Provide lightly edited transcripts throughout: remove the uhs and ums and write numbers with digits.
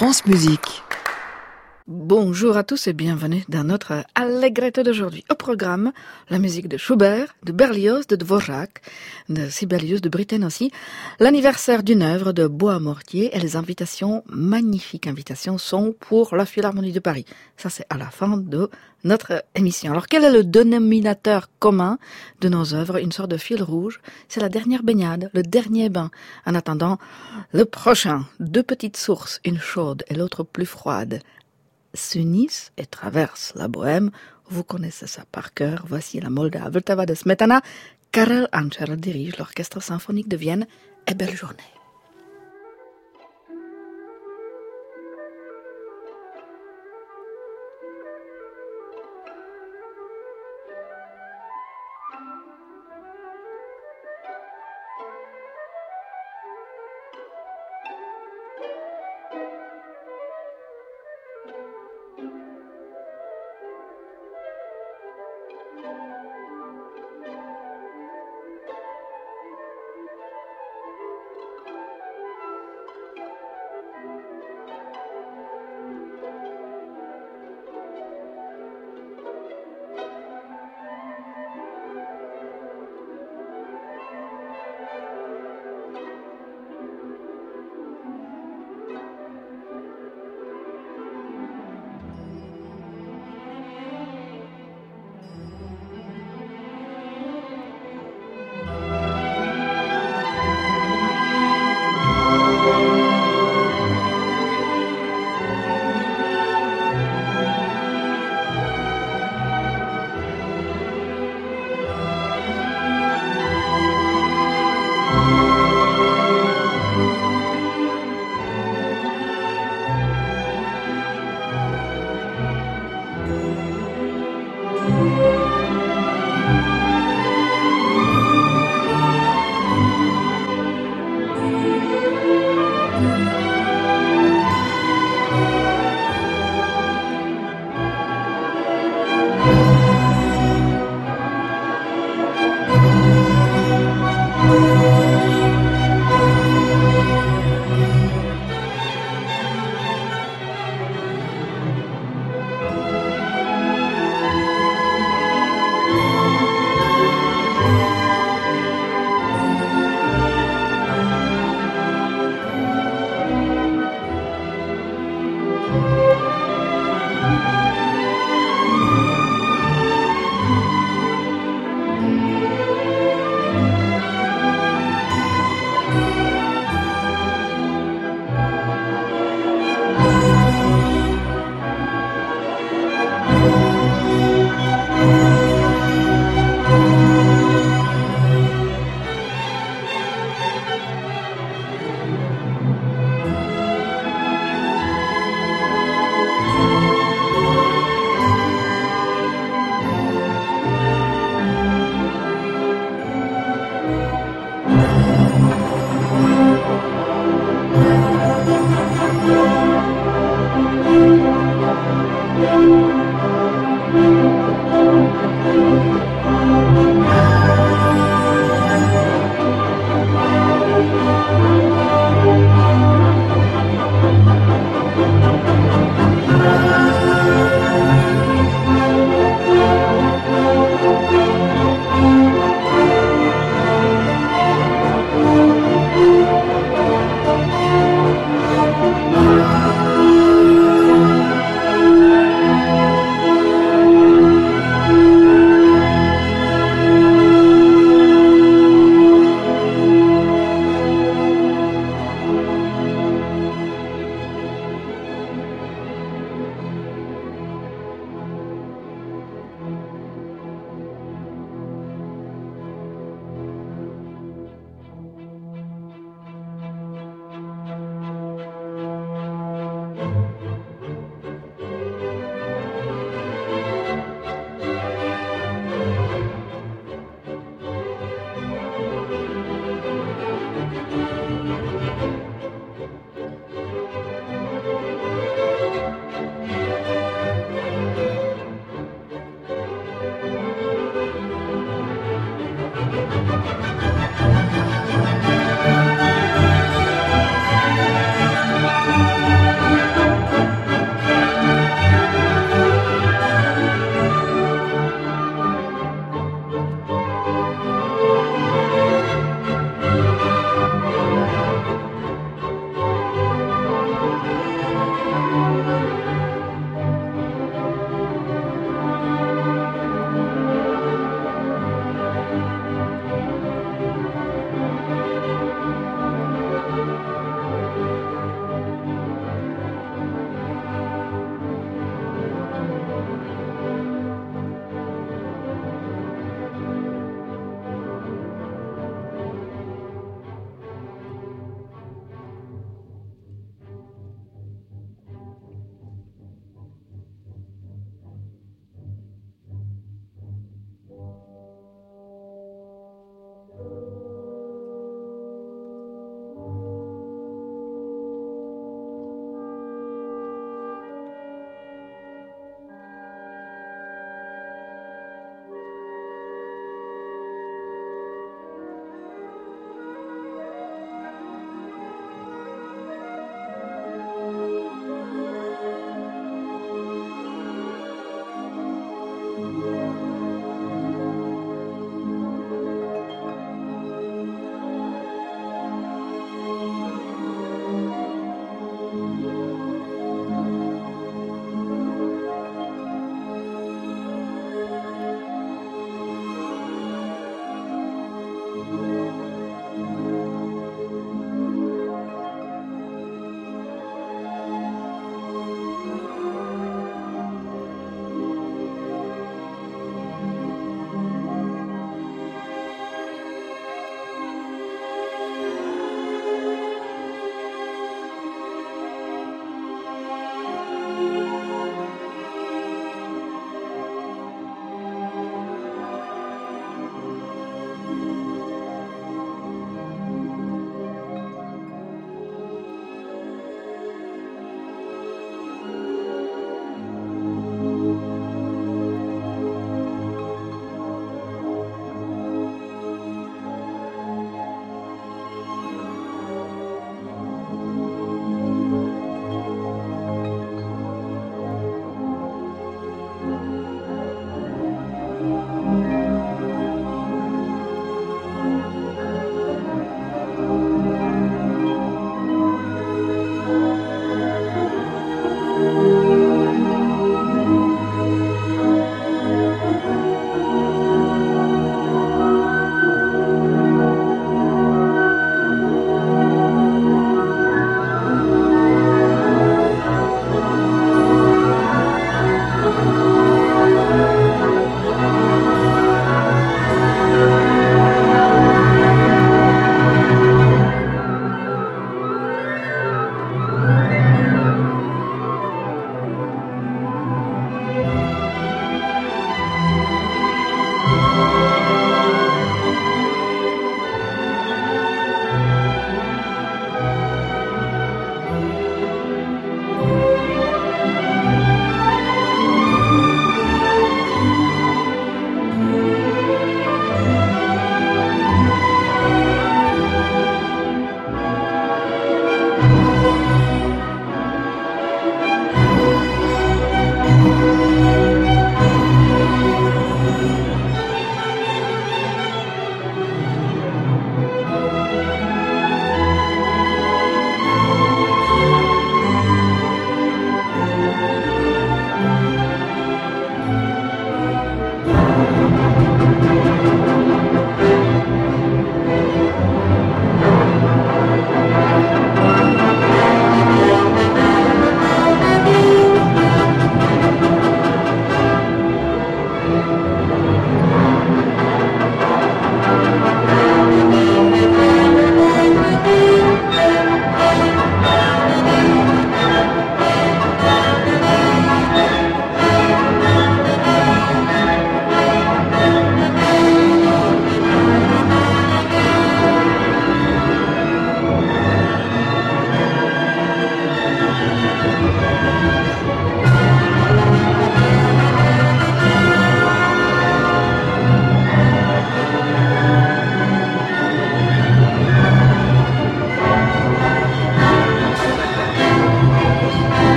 France Musique. Bonjour à tous et bienvenue dans notre Allegretto d'aujourd'hui. Au programme, la musique de Schubert, de Berlioz, de Dvorak, de Sibelius, de Britten aussi, l'anniversaire d'une œuvre de Bois-Mortier et les invitations, magnifiques invitations, sont pour la Philharmonie de Paris. Ça, c'est à la fin de notre émission. Alors, quel est le dénominateur commun de nos œuvres? Une sorte de fil rouge. C'est la dernière baignade, le dernier bain. En attendant, le prochain. Deux petites sources, une chaude et l'autre plus froide, s'unissent et traversent la Bohème. Vous connaissez ça par cœur. Voici la Moldave, Vltava de Smetana. Karel Ančer dirige l'Orchestre symphonique de Vienne. Et belle journée.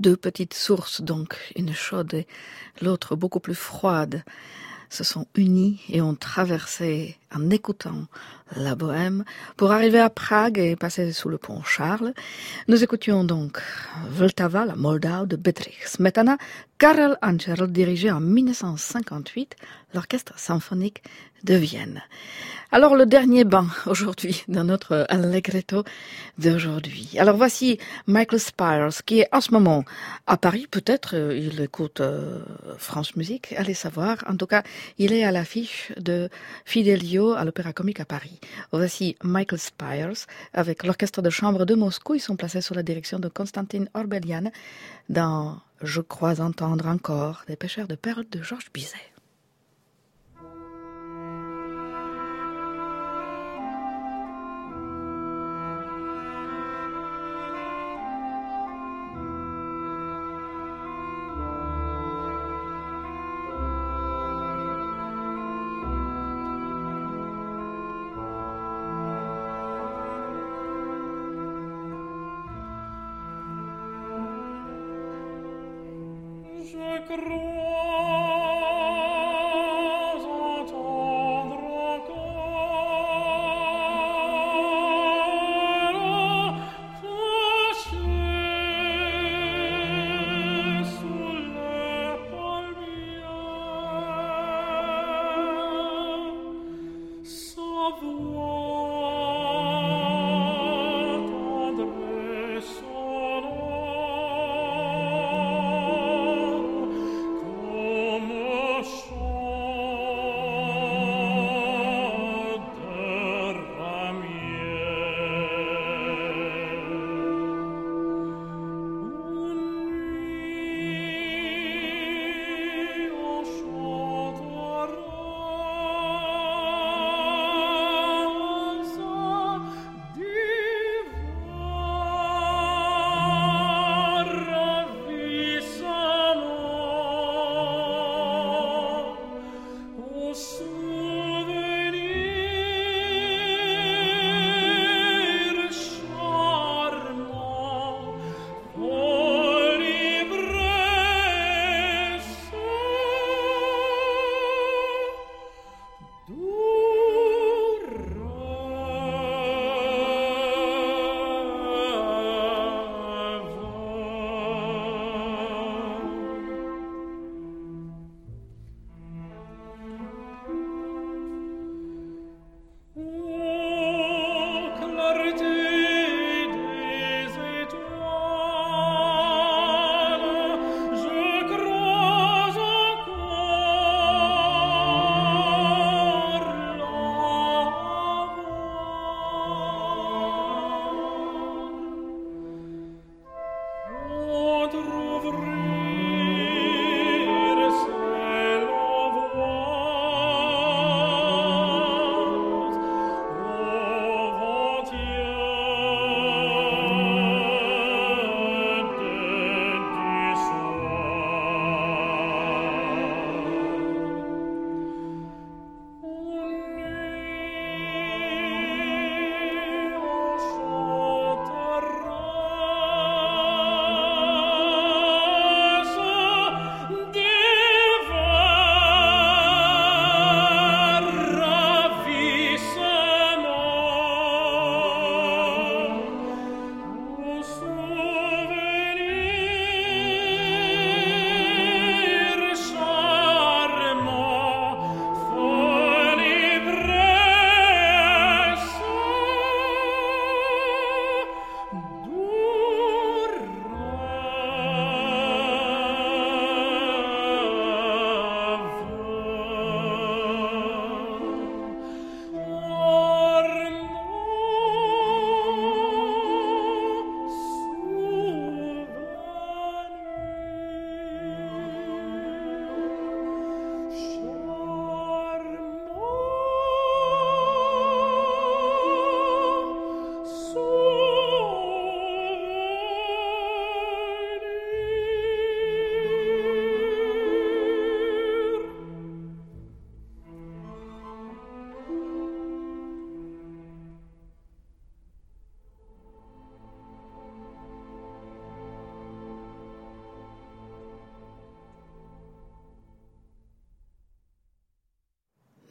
deux petites sources, donc une chaude et l'autre beaucoup plus froide, se sont unies et ont traversé en écoutant la Bohème pour arriver à Prague et passer sous le pont Charles. Nous écoutions donc Vltava, la Moldau de Bedřich Smetana, Karel Ančerl dirigeait en 1958 l'orchestre symphonique de Vienne. Alors le dernier banc aujourd'hui dans notre Allegretto d'aujourd'hui. Alors voici Michael Spires qui est en ce moment à Paris, peut-être il écoute France Musique, allez savoir. En tout cas, il est à l'affiche de Fidelio à l'Opéra Comique à Paris. Voici Michael Spires avec l'orchestre de chambre de Moscou. Ils sont placés sous la direction de Konstantin Orbelian dans Je crois entendre encore des pêcheurs de perles de Georges Bizet. Je crois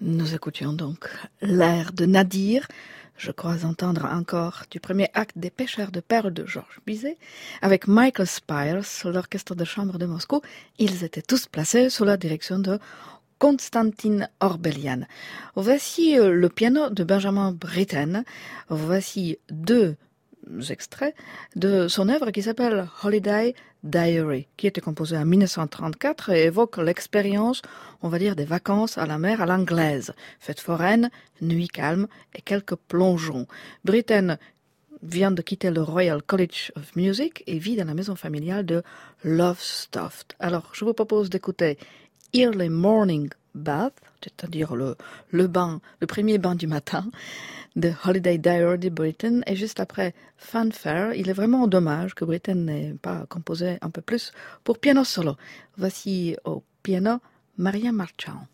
Nous écoutions donc l'air de Nadir, je crois entendre encore du premier acte des Pêcheurs de perles de Georges Bizet, avec Michael Spires, l'orchestre de chambre de Moscou. Ils étaient tous placés sous la direction de Konstantin Orbelian. Voici le piano de Benjamin Britten. Voici deux extraits de son œuvre qui s'appelle Holiday Diary, qui était composée en 1934 et évoque l'expérience, on va dire, des vacances à la mer à l'anglaise. Fête foraine, nuit calme et quelques plongeons. Britten vient de quitter le Royal College of Music et vit dans la maison familiale de Lowestoft. Alors, je vous propose d'écouter Early Morning Bath, c'est-à-dire le bain, le premier bain du matin, de Holiday Diary de Britten, et juste après Fanfare. Il est vraiment dommage que Britten n'ait pas composé un peu plus pour piano solo. Voici au piano Maria Marchand.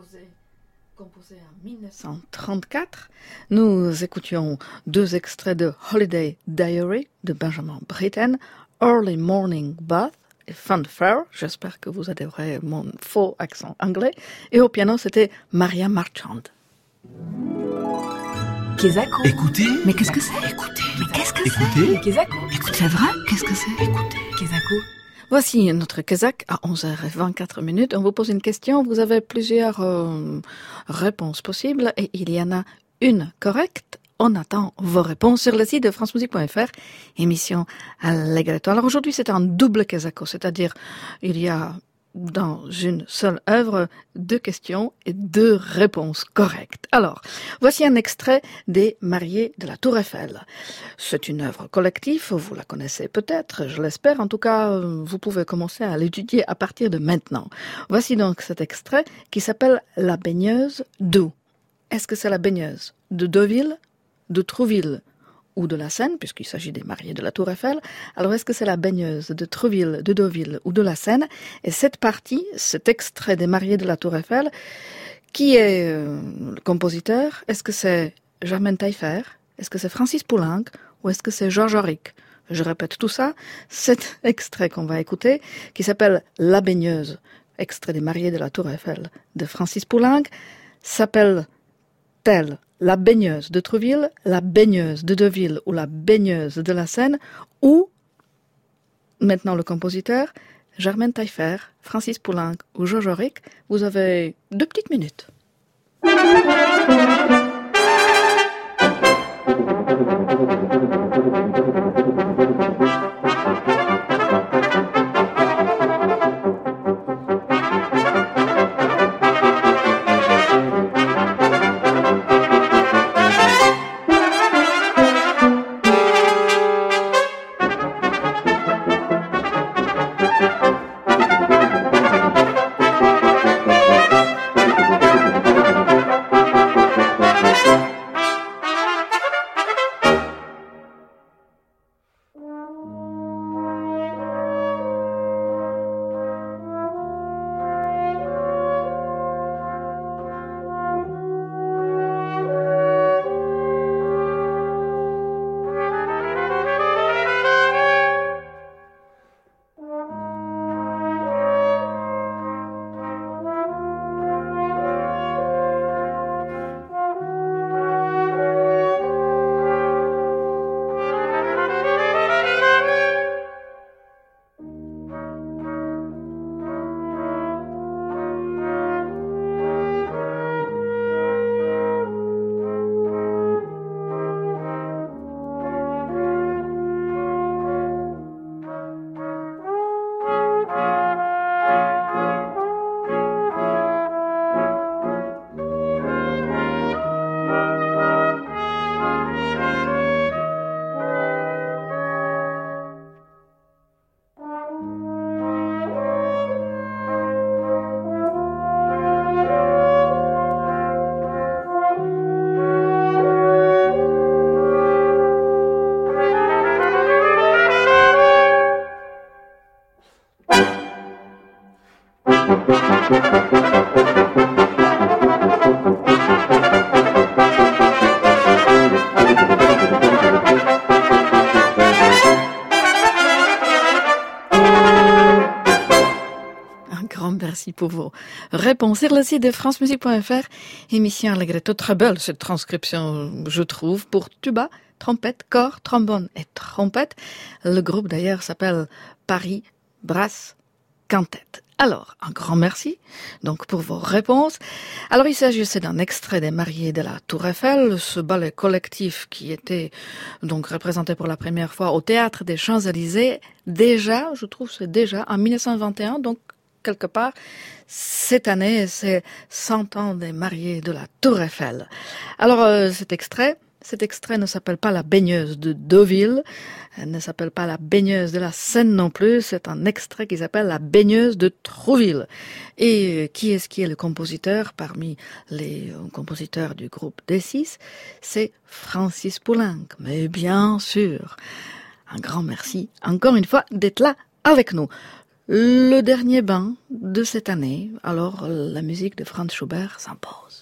composé en 1934. Nous écoutions 2 extraits de Holiday Diary de Benjamin Britten, Early Morning Bath et Fanfare. J'espère que vous adorez mon faux accent anglais. Et au piano, c'était Maria Marchand. Kesako. Écoutez. Mais qu'est-ce que c'est? Écoutez. Mais qu'est-ce que Écoutez. c'est? Kesako. Écoutez. C'est vrai? Qu'est-ce que c'est? Écoutez. Kesako. Voici notre Kazakh à 11h24. On vous pose une question. Vous avez plusieurs réponses possibles et il y en a une correcte. On attend vos réponses sur le site de francemusique.fr, émission Allegretto. Alors aujourd'hui, c'est un double Kazako, c'est-à-dire il y a dans une seule œuvre 2 questions et 2 réponses correctes. Alors, voici un extrait des Mariés de la Tour Eiffel. C'est une œuvre collective, vous la connaissez peut-être, je l'espère. En tout cas, vous pouvez commencer à l'étudier à partir de maintenant. Voici donc cet extrait qui s'appelle La baigneuse d'où? Est-ce que c'est la baigneuse de Deauville, de Trouville ou de la Seine, puisqu'il s'agit des Mariés de la Tour Eiffel? Alors est-ce que c'est la baigneuse de Trouville, de Deauville ou de la Seine? Et cette partie, cet extrait des Mariés de la Tour Eiffel, qui est le compositeur? Est-ce que c'est Germaine Taillefer? Est-ce que c'est Francis Poulenc? Ou est-ce que c'est Georges Auric? Je répète tout ça. Cet extrait qu'on va écouter, qui s'appelle La baigneuse, extrait des Mariés de la Tour Eiffel de Francis Poulenc, s'appelle-t-elle la baigneuse de Trouville, la baigneuse de Deauville ou la baigneuse de la Seine, ou, maintenant le compositeur, Germaine Taillefer, Francis Poulenc ou Georges Auric? Vous avez 2 petites minutes. Merci pour vos réponses sur le site de francemusique.fr. Émission Allegretto, très belle cette transcription, je trouve, pour tuba, trompette, cor, trombone et trompette. Le groupe d'ailleurs s'appelle Paris Brass Quintet. Alors, un grand merci donc pour vos réponses. Alors, il s'agissait d'un extrait des Mariés de la Tour Eiffel, ce ballet collectif qui était donc représenté pour la première fois au Théâtre des Champs-Élysées. Déjà, je trouve c'est déjà en 1921, donc quelque part, cette année, c'est 100 ans des Mariés de la Tour Eiffel. Alors, cet extrait ne s'appelle pas la baigneuse de Deauville, elle ne s'appelle pas la baigneuse de la Seine non plus, c'est un extrait qui s'appelle la baigneuse de Trouville. Et qui est le compositeur parmi les compositeurs du groupe D6? C'est Francis Poulenc, mais bien sûr. Un grand merci, encore une fois, d'être là avec nous. Le dernier bain de cette année, alors la musique de Franz Schubert s'impose.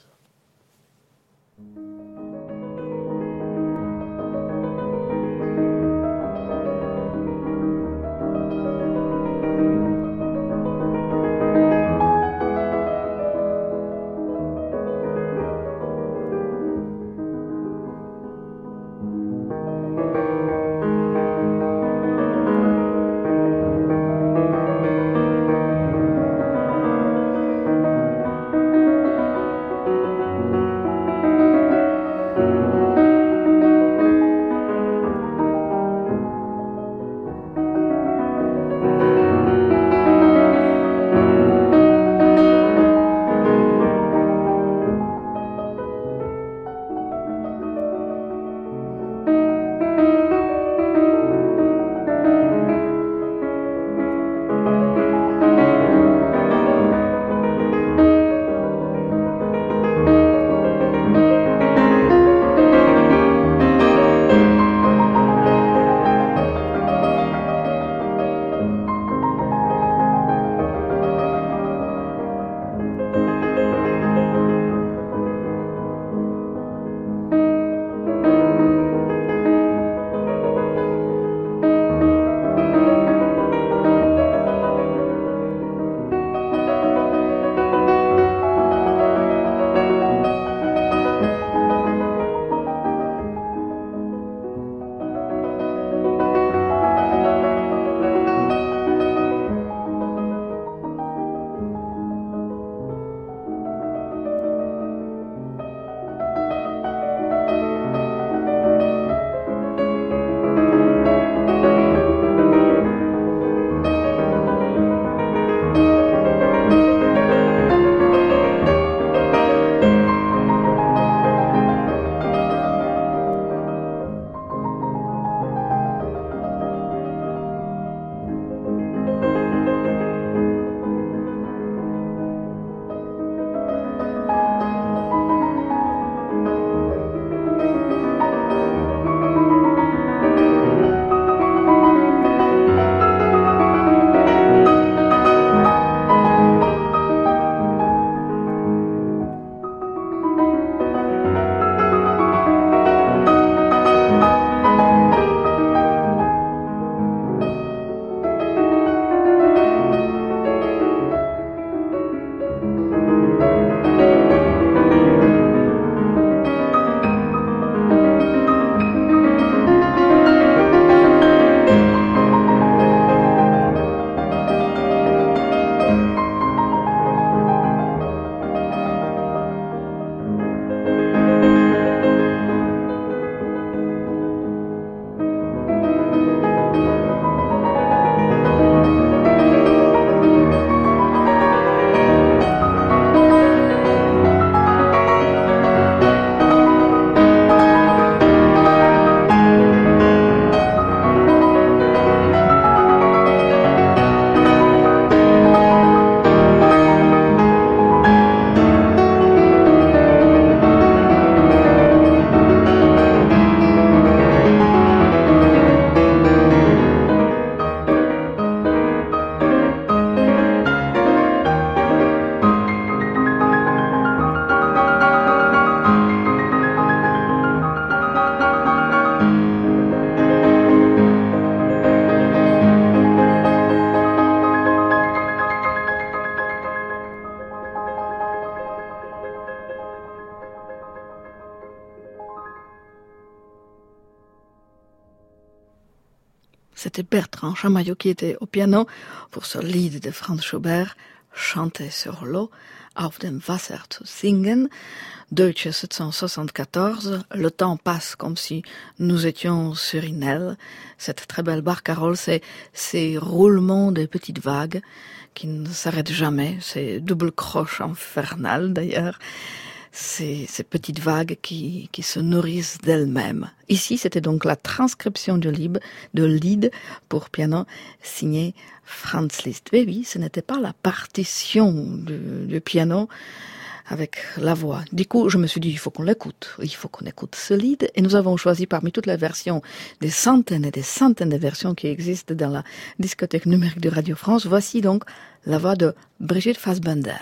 C'était Bertrand Chamaillot qui était au piano pour ce lied de Franz Schubert, Chanter sur l'eau, Auf dem Wasser zu singen, Deutsche 774. Le temps passe comme si nous étions sur une aile. Cette très belle barcarolle, c'est ces roulements de petites vagues qui ne s'arrêtent jamais, ces doubles croches infernales d'ailleurs. Ces petites vagues qui se nourrissent d'elles-mêmes. Ici, c'était donc la transcription de Lied pour piano signé Franz Liszt. Mais oui, ce n'était pas la partition du piano avec la voix. Du coup, je me suis dit, il faut qu'on l'écoute ce lead. Et nous avons choisi parmi toutes les versions, des centaines et des centaines de versions qui existent dans la discothèque numérique de Radio France. Voici donc la voix de Brigitte Fassbaender.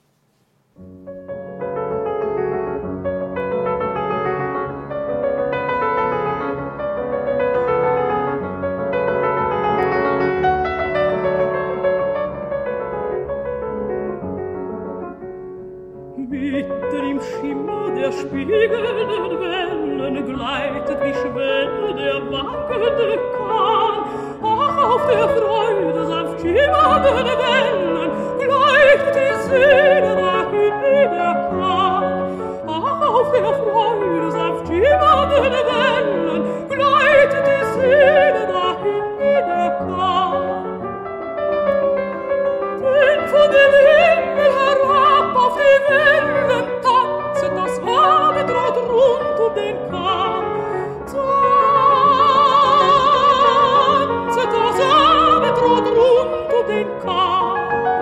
Mitten im Schimmer der spiegelnden Wellen gleitet wie Schwelle der wankende Kahn. Ach, auf der Freude sanft schimmernden Wellen gleitet die Seele dahin wie der Kahn. Ach, auf der Freude sanft schimmernden Wellen gleitet die Seele dahin wie der Kahn. Denn von dem Himmel herab auf die Wellen tanzet das Abendrot rund um den Kahn. Tanzet das Abendrot rund um den Kahn.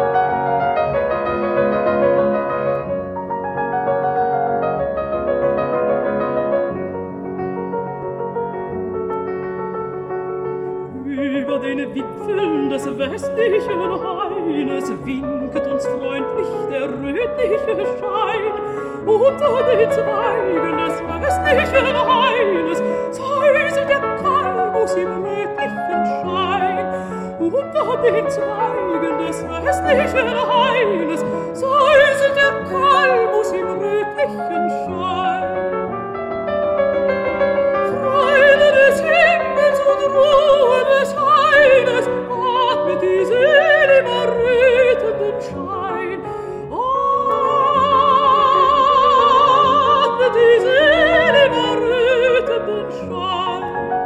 Über den Wipfeln des westlichen Haines winket uns freundlich der rötliche Schein. Unter den Zweigen des westlichen Haines säuselt der Kalmus im rötlichen Schein. Unter den Zweigen des westlichen Haines säuselt der Kalmus im rötlichen Schein. Freude des Himmels und Ruhe des Heines atmet die Seele im errötenden Schein. Atmet die Seele im errötenden Schein.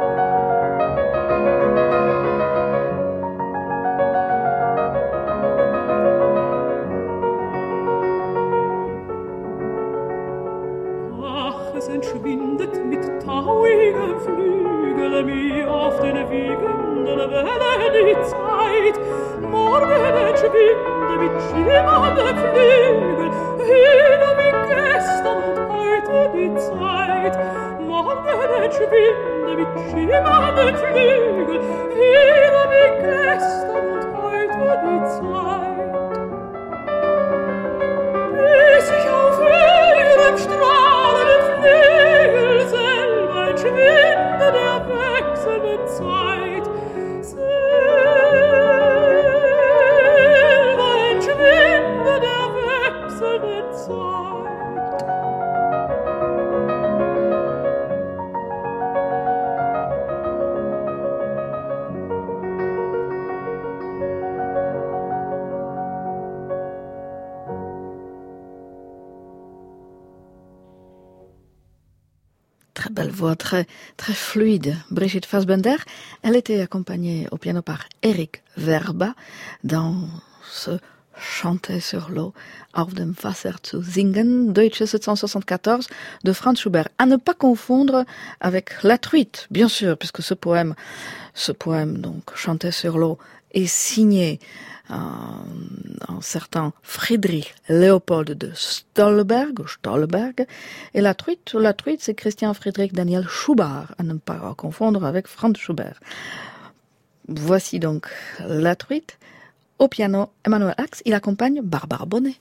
Ach, es entschwindet mit tauigem Flügel mir auf den wiegenden Wellen die Zeit. Morgen entschwinde mit schimmerndem Flügel wieder wie gestern und heute die Zeit. Morgen entschwinde mit schimmerndem Flügel wieder wie gestern und heute die Zeit. Bis ich auf ihrem strahlenden Flügel selber entschwinde der wechselnden Zeit. Selber entschwinde der wechselnden Zeit. Très belle voix, très fluide. Brigitte Fassbaender, elle était accompagnée au piano par Eric Verba dans ce Chanter sur l'eau, auf dem Wasser zu singen, Deutsche 1774 de Franz Schubert. À ne pas confondre avec La Truite, bien sûr, puisque ce poème, donc, Chanter sur l'eau, est signé un certain Friedrich Leopold de Stolberg, et La Truite, c'est Christian Friedrich Daniel Schubert, à ne pas confondre avec Franz Schubert. Voici donc La Truite. Au piano, Emmanuel Ax, il accompagne Barbara Bonnet.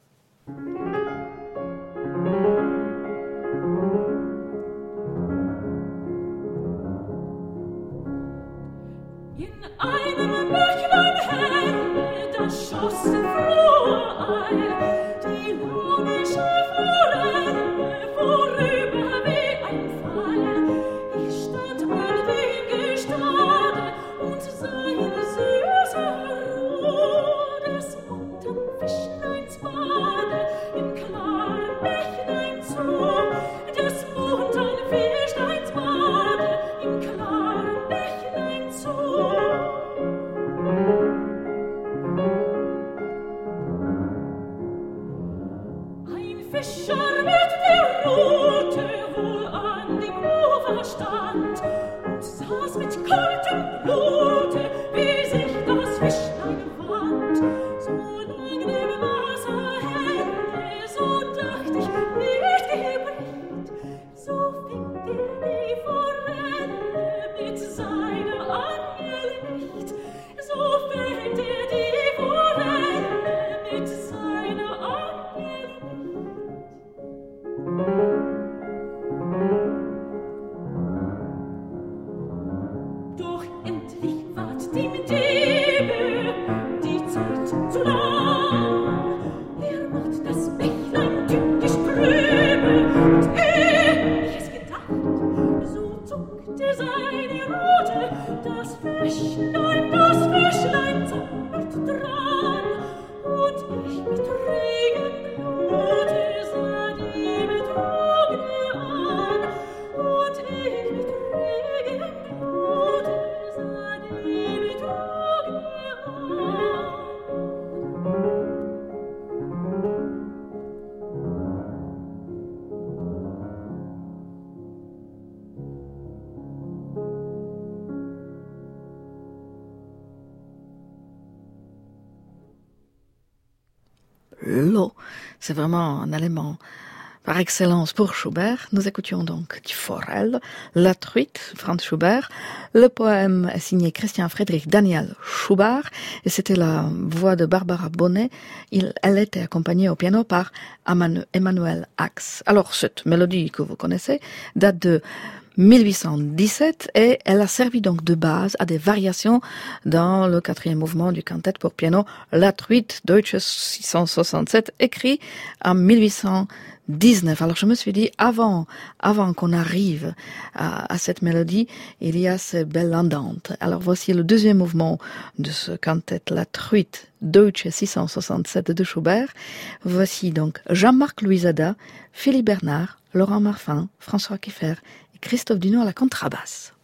In einem Bächlein hell, da schoss im Flur ein, die lunische Forelle, vorüber wie ein Pfeil. Ich stand an dem Gestade und sah ihre süße Ruhe, des bunten Fischleins Bade im klaren Bächlein zu, des bunten Fischleins Bade im klaren Bächlein zu. Ein Fischer mit der Rute wohl an dem Ufer stand und saß mit kaltem Blute, wie sich das Fischlein wand. So lang dem Wasser helle, so l'eau. C'est vraiment un élément par excellence pour Schubert. Nous écoutions donc Die Forelle, La Truite, Franz Schubert. Le poème est signé Christian Friedrich Daniel Schubert et c'était la voix de Barbara Bonnet. Elle était accompagnée au piano par Emmanuel Ax. Alors, cette mélodie que vous connaissez date de 1817 et elle a servi donc de base à des variations dans le 4e mouvement du cantate pour piano La Truite, Deutsche 667, écrit en 1819. Alors je me suis dit, avant qu'on arrive à cette mélodie, il y a ces belles andante. Alors voici le 2e mouvement de ce cantate La Truite, Deutsche 667 de Schubert. Voici donc Jean-Marc Louisada, Philippe Bernard, Laurent Marfin, François Kiefer, Christophe Dunot à la contrebasse.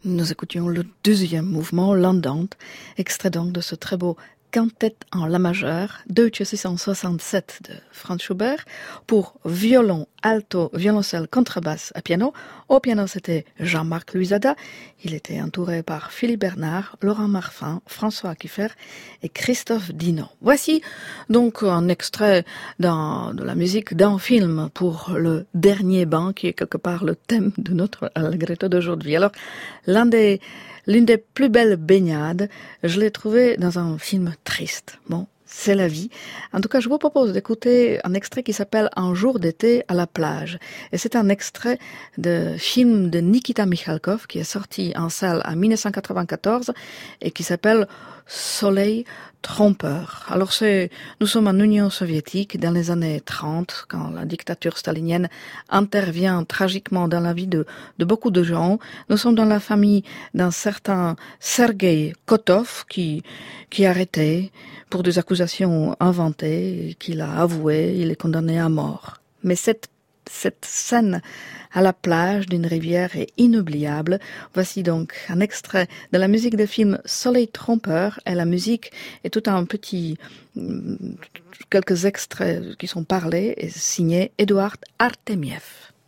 Nous écoutions le deuxième mouvement, l'Andante, extrait donc de ce très beau Quintette en La majeur, Deutsche 667 de Franz Schubert, pour violon, alto, violoncelle, contrebasse à piano. Au piano, c'était Jean-Marc Luisada. Il était entouré par Philippe Bernard, Laurent Marfin, François Kiffer et Christophe Dino. Voici donc un extrait de la musique d'un film pour le dernier banc, qui est quelque part le thème de notre Allegretto d'aujourd'hui. Alors, l'une des plus belles baignades, je l'ai trouvée dans un film triste. Bon, c'est la vie. En tout cas, je vous propose d'écouter un extrait qui s'appelle Un jour d'été à la plage. Et c'est un extrait de film de Nikita Mikhalkov qui est sorti en salle en 1994 et qui s'appelle Soleil trompeur. Alors nous sommes en Union soviétique dans les années 30, quand la dictature stalinienne intervient tragiquement dans la vie de beaucoup de gens. Nous sommes dans la famille d'un certain Sergei Kotov qui est arrêté pour des accusations inventées, qu'il a avoué, il est condamné à mort. Mais cette scène à la plage d'une rivière est inoubliable. Voici donc un extrait de la musique du film Soleil trompeur, et la musique est tout un petit quelques extraits qui sont parlés et signés Eduard Artemiev.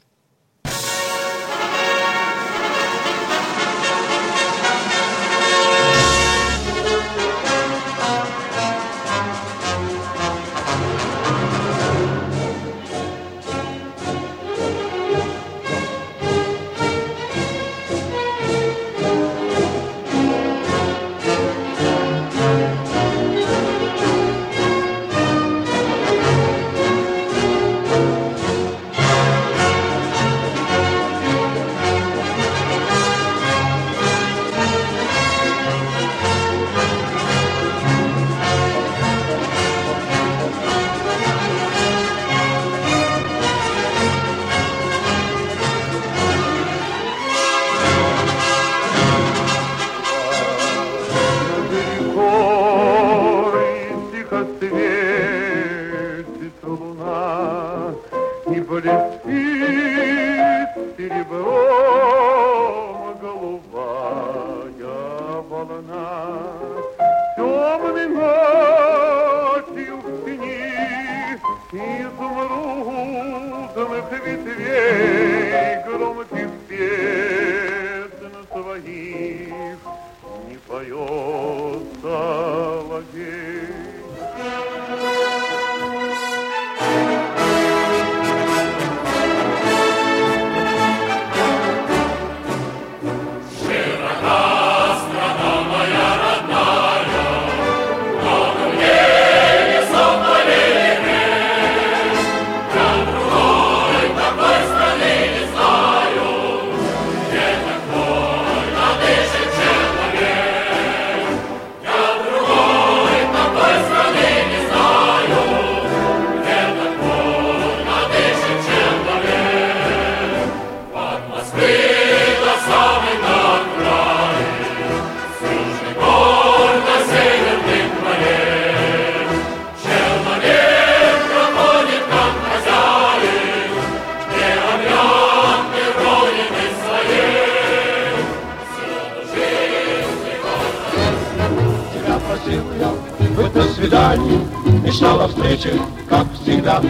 Мечтала встречи, как всегда.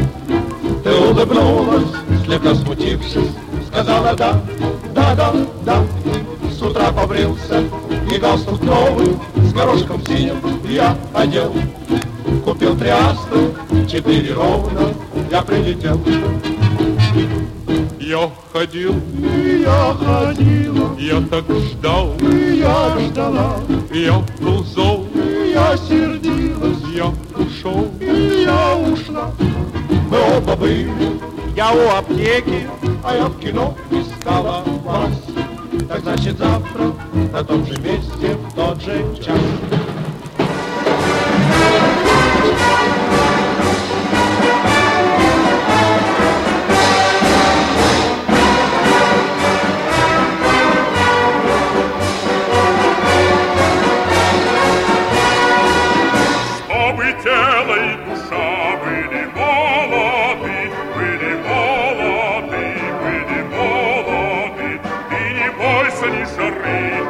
Ты улыбнулась, слегка смутившись, сказала да, да, да, да. С утра побрился и галстук новый с горошком синим я одел. Купил 3 астры, 4 ровно, я прилетел. Я ходил, я ходила, я так ждал, я ждала, я был зол, я сердилась, я ушел, я ушла. Мы оба были, я у аптеки, а я в кино искала вас. Так значит завтра на том же месте в тот же час. тело и душа были молоды, были молоды, были молоды. И не бойся ни жары,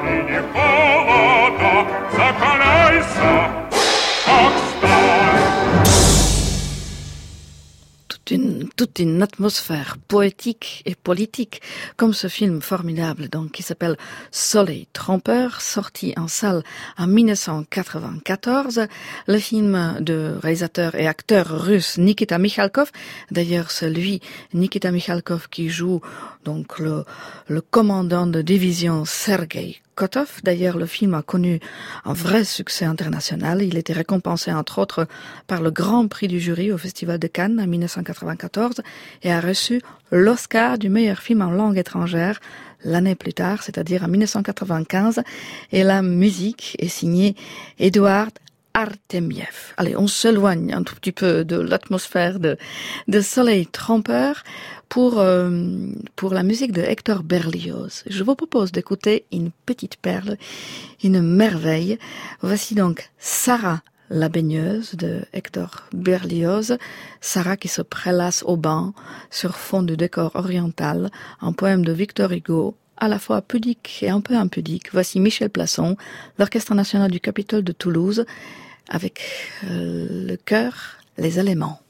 toute une atmosphère poétique et politique, comme ce film formidable donc qui s'appelle Soleil trompeur, sorti en salle en 1994. Le film de réalisateur et acteur russe Nikita Mikhalkov. D'ailleurs, c'est lui, Nikita Mikhalkov, qui joue donc le commandant de division Sergei Kotov. D'ailleurs, le film a connu un vrai succès international. Il était récompensé, entre autres, par le Grand Prix du jury au Festival de Cannes en 1994 et a reçu l'Oscar du meilleur film en langue étrangère l'année plus tard, c'est-à-dire en 1995. Et la musique est signée Eduard Artemiev. Allez, on s'éloigne un tout petit peu de l'atmosphère de Soleil trompeur pour la musique de Hector Berlioz. Je vous propose d'écouter une petite perle, une merveille. Voici donc Sarah la baigneuse de Hector Berlioz. Sarah qui se prélasse au bain sur fond de décor oriental, un poème de Victor Hugo, à la fois pudique et un peu impudique. Voici Michel Plasson, l'Orchestre national du Capitole de Toulouse, avec le chœur Les éléments.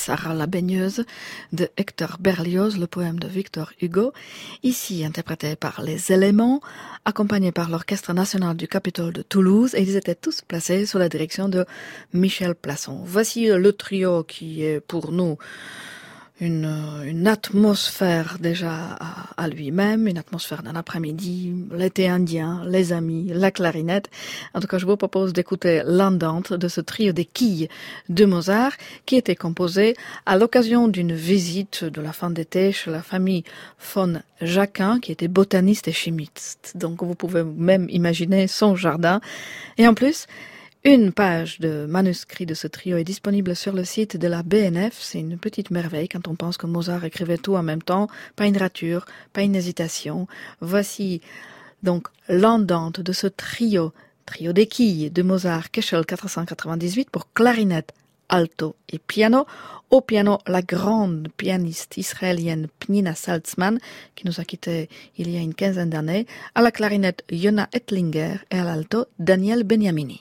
Sarah la baigneuse de Hector Berlioz, le poème de Victor Hugo, ici interprété par les éléments, accompagné par l'Orchestre national du Capitole de Toulouse, et ils étaient tous placés sous la direction de Michel Plasson. Voici le trio qui est pour nous une atmosphère déjà à lui-même, une atmosphère d'un après-midi, l'été indien, les amis, la clarinette. En tout cas, je vous propose d'écouter l'andante de ce trio des quilles de Mozart qui était composé à l'occasion d'une visite de la fin d'été chez la famille von Jacquin qui était botaniste et chimiste. Donc vous pouvez même imaginer son jardin. Et en plus, une page de manuscrit de ce trio est disponible sur le site de la BNF. C'est une petite merveille quand on pense que Mozart écrivait tout en même temps. Pas une rature, pas une hésitation. Voici donc l'andante de ce trio des quilles de Mozart, Köchel 498 pour clarinette, alto et piano. Au piano, la grande pianiste israélienne Pnina Salzman, qui nous a quittés il y a une quinzaine d'années. À la clarinette, Yona Ettlinger et à l'alto, Daniel Beniamini.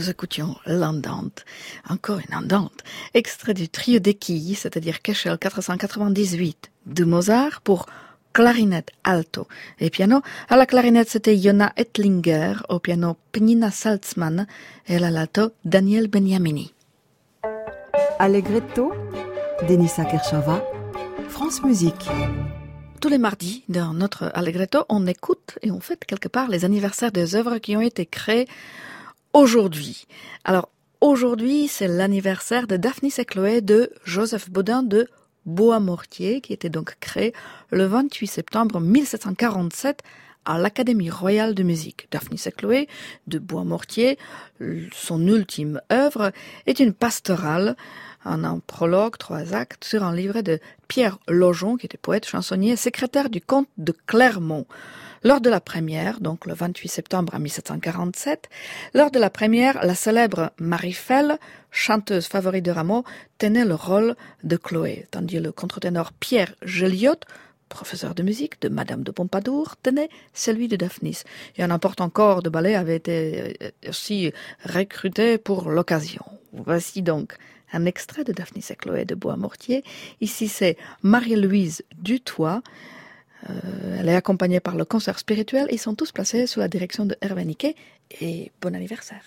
nous écoutions l'Andante, encore une Andante, extrait du trio des quilles, c'est-à-dire Köchel 498 de Mozart pour clarinette alto et piano. À la clarinette, c'était Jona Ettlinger, au piano Pnina Salzman et à l'alto Daniel Beniamini. Allegretto, Denisa Kershava, France Musique. Tous les mardis, dans notre Allegretto, on écoute et on fête quelque part les anniversaires des œuvres qui ont été créées aujourd'hui. Alors, aujourd'hui, c'est l'anniversaire de Daphnis et Chloé de Joseph Bodin de Boismortier, qui était donc créé le 28 septembre 1747 à l'Académie royale de musique. Daphnis et Chloé de Boismortier, son ultime œuvre, est une pastorale, un prologue, 3 actes, sur un livret de Pierre Lojon, qui était poète, chansonnier, secrétaire du comte de Clermont. Lors de la première, donc le 28 septembre 1747, lors de la première, la célèbre Marie Fell, chanteuse favorite de Rameau, tenait le rôle de Chloé, tandis le contre-ténor Pierre Géliot, professeur de musique de Madame de Pompadour, tenait celui de Daphnis. Et un important corps de ballet avait été aussi recruté pour l'occasion. Voici donc un extrait de Daphnis et Chloé de Boismortier. Ici, c'est Marie-Louise Dutoit. Elle est accompagnée par le concert spirituel. Ils sont tous placés sous la direction de Hervé Niquet. Et bon anniversaire.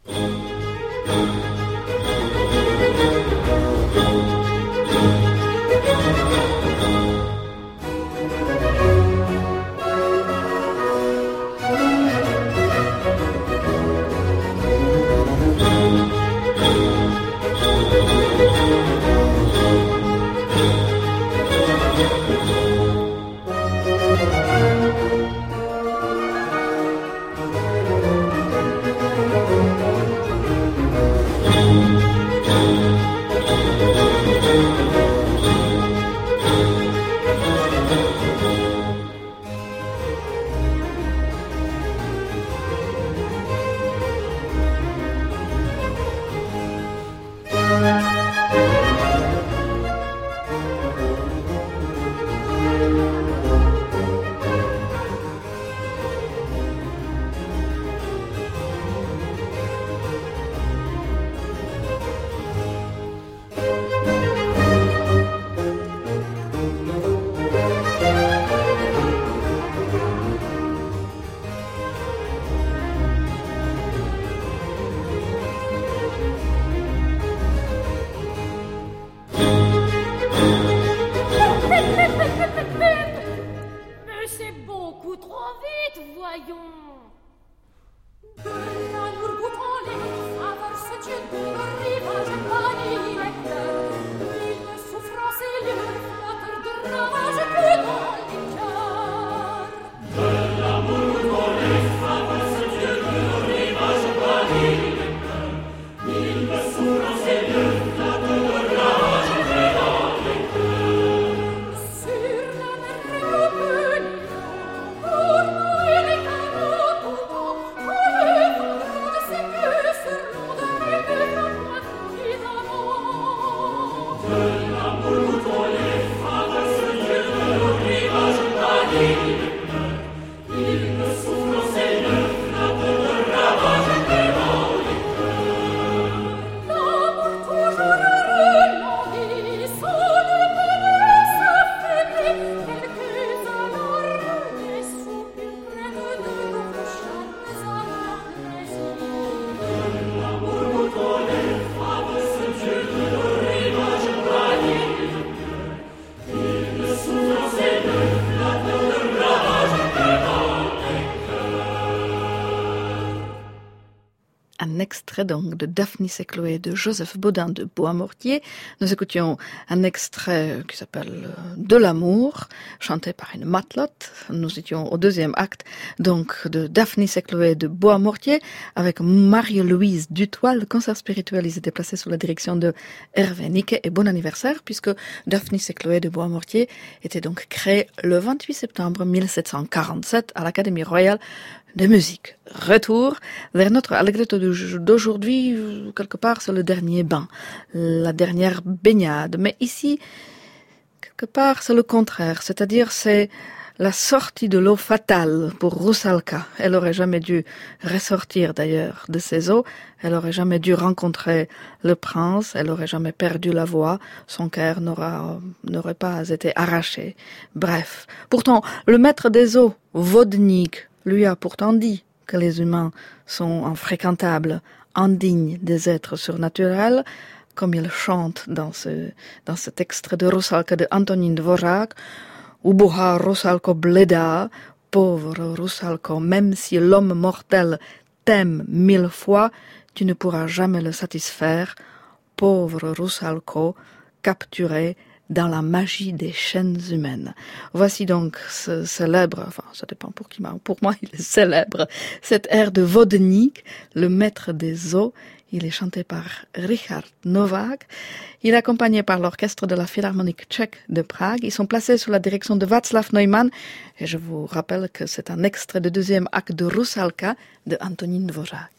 Extrait donc de Daphnis et Chloé de Joseph Bodin de Boismortier. Nous écoutions un extrait qui s'appelle De l'amour, chanté par une matelote. Nous étions au deuxième acte donc de Daphnis et Chloé de Boismortier avec Marie-Louise Dutoit. Le concert spirituel, ils étaient placés sous la direction de Hervé Niquet. Et bon anniversaire puisque Daphnis et Chloé de Boismortier étaient donc créés le 28 septembre 1747 à l'Académie royale de musique. Retour vers notre allegretto d'aujourd'hui, quelque part c'est le dernier bain, la dernière baignade. Mais ici, quelque part c'est le contraire, c'est-à-dire c'est la sortie de l'eau fatale pour Rusalka. Elle aurait jamais dû ressortir d'ailleurs de ces eaux. Elle aurait jamais dû rencontrer le prince. Elle aurait jamais perdu la voix. Son cœur n'aurait pas été arraché. Bref. Pourtant, le maître des eaux, Vodnik, lui a pourtant dit que les humains sont infréquentables, indignes des êtres surnaturels, comme il chante dans cet extrait de Rusalka de Antonín Dvořák, Ubohá Rusalko bleda, pauvre Rusalko, même si l'homme mortel t'aime 1000 fois, tu ne pourras jamais le satisfaire, pauvre Rusalko, capturé dans la magie des chaînes humaines. Voici donc ce célèbre, enfin ça dépend pour qui, pour moi il est célèbre, cet air de Vodnik, le maître des eaux. Il est chanté par Richard Novák. Il est accompagné par l'orchestre de la Philharmonique tchèque de Prague. Ils sont placés sous la direction de Václav Neumann. Et je vous rappelle que c'est un extrait du deuxième acte de Rusalka de Antonín Dvořák.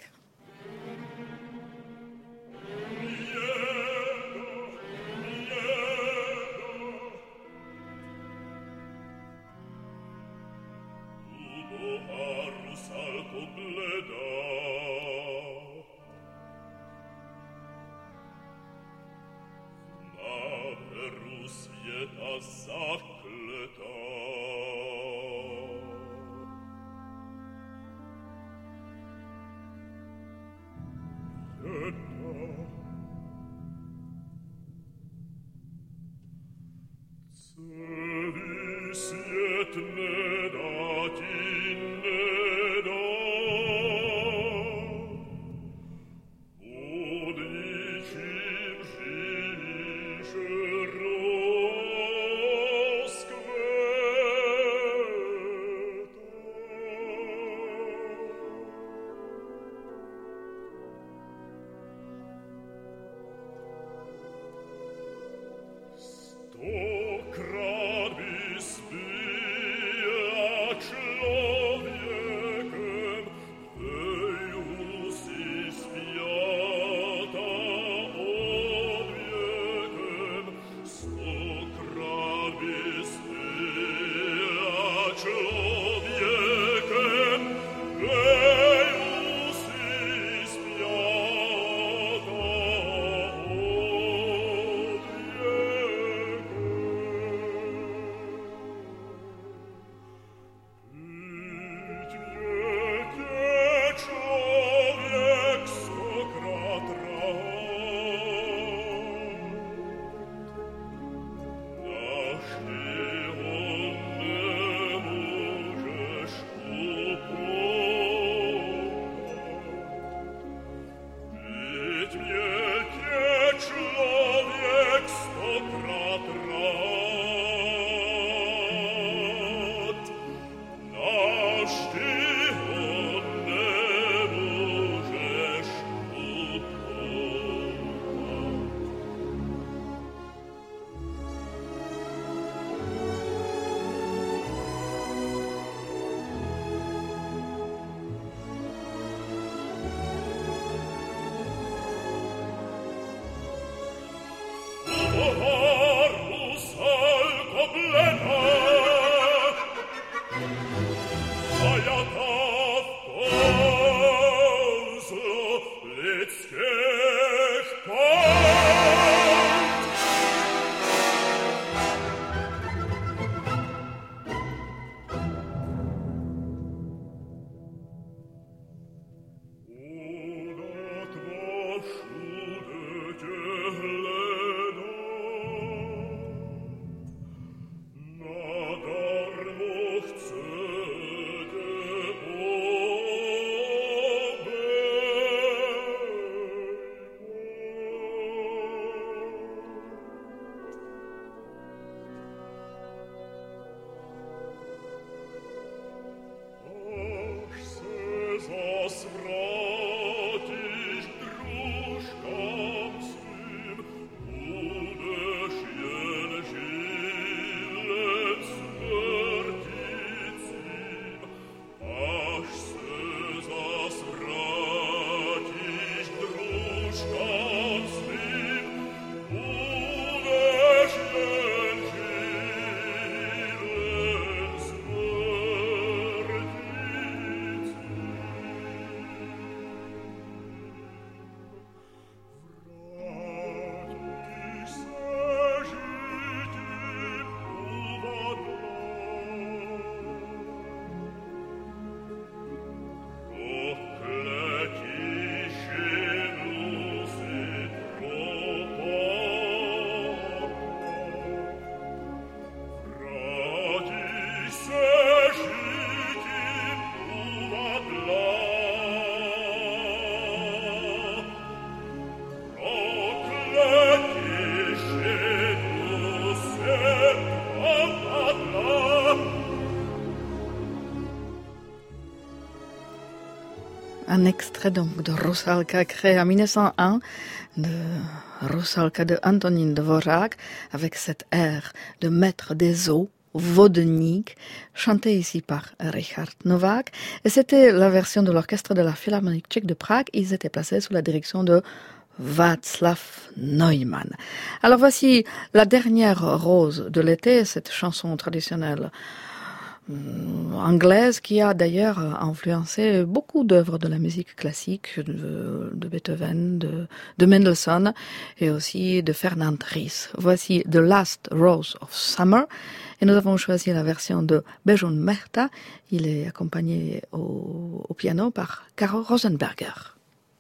Ne dat in ne dat Un extrait donc de Rusalka créé en 1901 de Rusalka de Antonín Dvořák avec cet air de maître des eaux, Vodník, chanté ici par Richard Novák. Et c'était la version de l'orchestre de la Philharmonique tchèque de Prague. Ils étaient placés sous la direction de Václav Neumann. Alors voici la dernière rose de l'été, cette chanson traditionnelle anglaise qui a d'ailleurs influencé beaucoup d'œuvres de la musique classique de Beethoven, de Mendelssohn et aussi de Fernand Ries. Voici The Last Rose of Summer et nous avons choisi la version de Bejun Mehta. Il est accompagné au piano par Karol Rosenberger.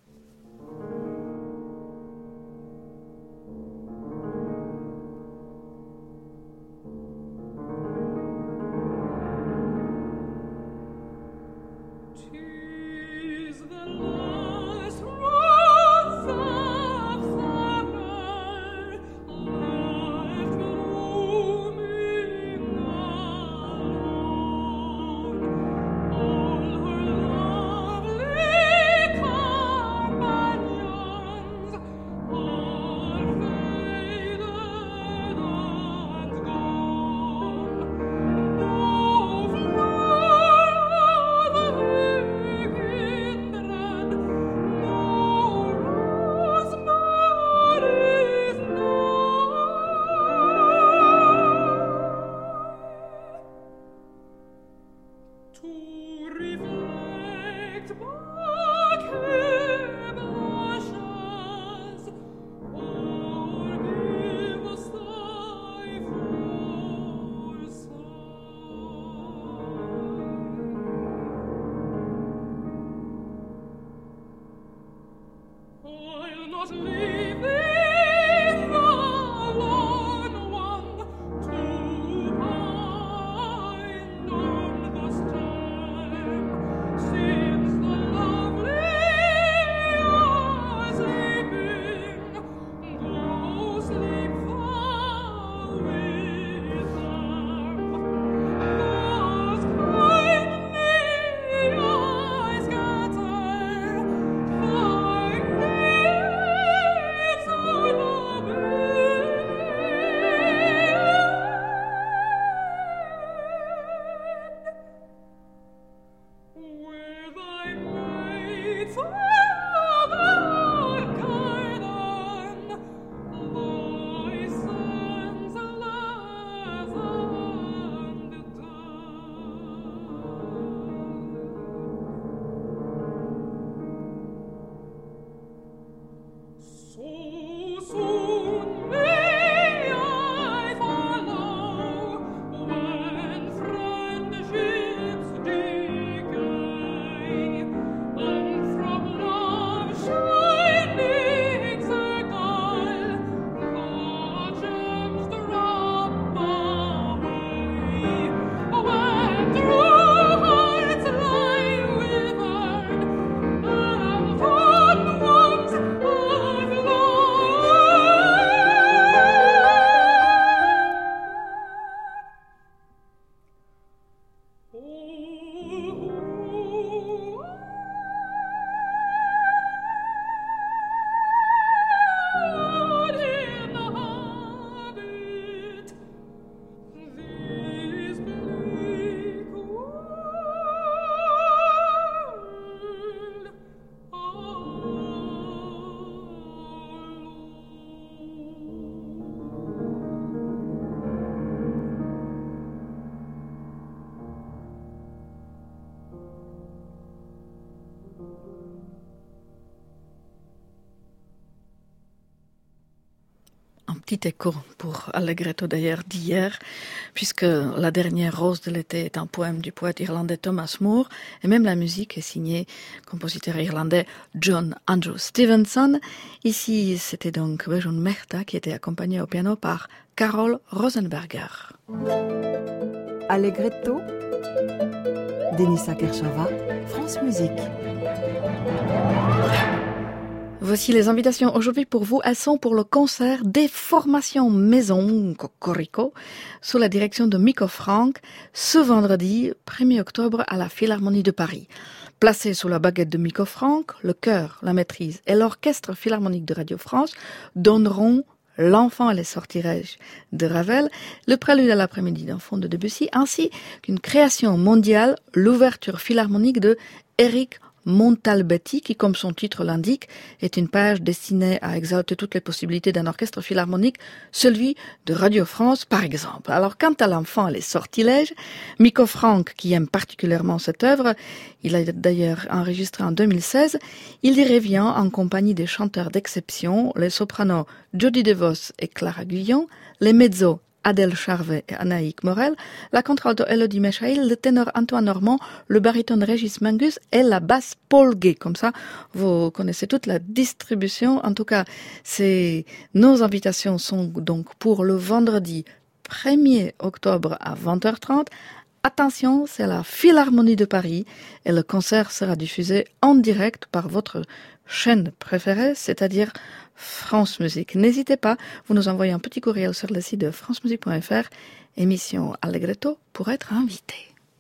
Petit écho pour Allegretto d'ailleurs d'hier, puisque la dernière rose de l'été est un poème du poète irlandais Thomas Moore, et même la musique est signée compositeur irlandais John Andrew Stevenson. Ici, c'était donc Bejun Mehta qui était accompagné au piano par Karol Rosenberger. Allegretto, Denisa Kershava, France Musique. Voici les invitations aujourd'hui pour vous. Elles sont pour le concert des formations maison Cocorico sous la direction de Miko Frank ce vendredi 1er octobre à la Philharmonie de Paris. Placés sous la baguette de Miko Franck, le chœur, la maîtrise et l'orchestre philharmonique de Radio France donneront L'Enfant et les sortilèges de Ravel, le prélude à l'après-midi d'Enfant de Debussy, ainsi qu'une création mondiale, l'ouverture philharmonique de Eric Montalbetti, qui, comme son titre l'indique, est une page destinée à exalter toutes les possibilités d'un orchestre philharmonique, celui de Radio France, par exemple. Alors, quant à L'Enfant et les sortilèges, Miko Franck, qui aime particulièrement cette œuvre, il a d'ailleurs enregistré en 2016, il y revient en compagnie des chanteurs d'exception, les sopranos Jody DeVos et Clara Guyon, les mezzos Adèle Charvet et Anaïk Morel, la contralto Elodie Mechaïl, le ténor Antoine Normand, le baryton Régis Mangus et la basse Paul Gay. Comme ça, vous connaissez toute la distribution. En tout cas, nos invitations sont donc pour le vendredi 1er octobre à 20h30. Attention, c'est la Philharmonie de Paris et le concert sera diffusé en direct par votre chaîne préférée, c'est-à-dire France Musique. N'hésitez pas, vous nous envoyez un petit courriel sur le site de francemusique.fr, émission Allegretto, pour être invité.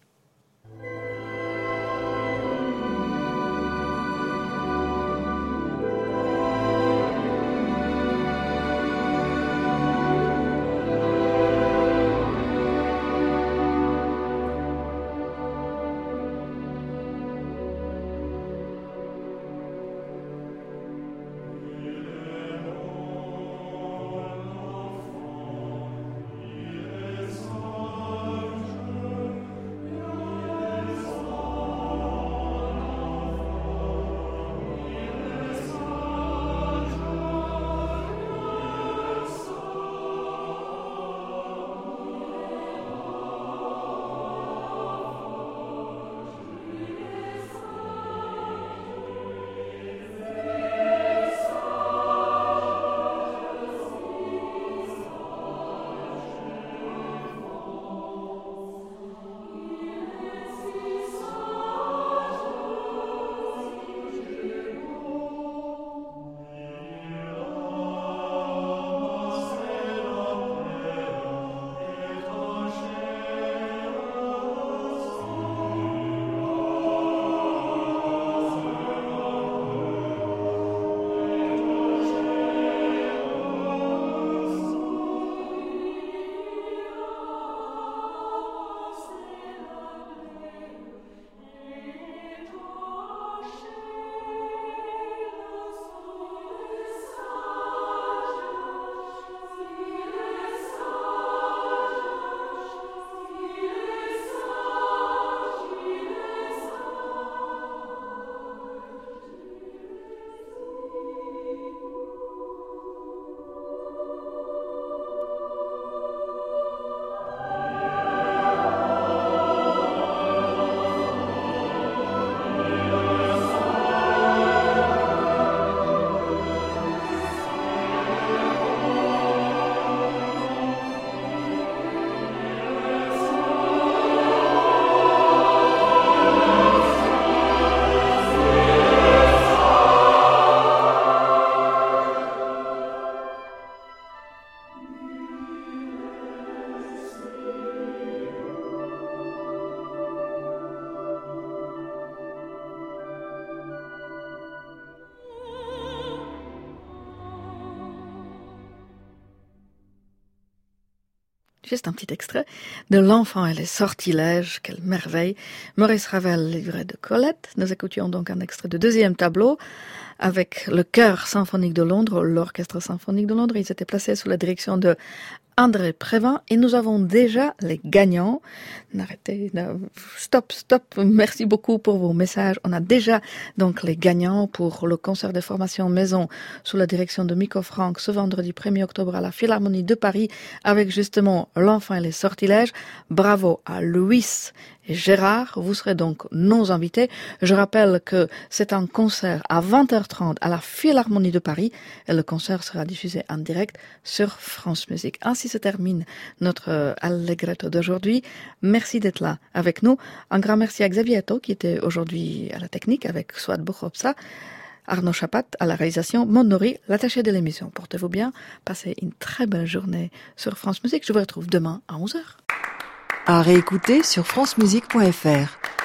Juste un petit extrait de L'Enfant et les sortilèges, quelle merveille. Maurice Ravel, livret de Colette. Nous écoutions donc un extrait de deuxième tableau avec le Chœur symphonique de Londres, l'Orchestre symphonique de Londres. Ils étaient placés sous la direction de André Prévin et nous avons déjà les gagnants. Arrêtez, stop, merci beaucoup pour vos messages. On a déjà donc les gagnants pour le concert de formation maison sous la direction de Miko Franck ce vendredi 1er octobre à la Philharmonie de Paris avec justement L'Enfant et les sortilèges. Bravo à Louis et Gérard, vous serez donc nos invités. Je rappelle que c'est un concert à 20h30 à la Philharmonie de Paris et le concert sera diffusé en direct sur France Musique. Ainsi se termine notre Allegretto d'aujourd'hui. Merci d'être là avec nous. Un grand merci à Xavier Atto qui était aujourd'hui à la technique avec Swat Bokhopsa, Arnaud Chapat à la réalisation, Maud Nori, l'attaché de l'émission. Portez-vous bien, passez une très belle journée sur France Musique. Je vous retrouve demain à 11h. À réécouter sur francemusique.fr.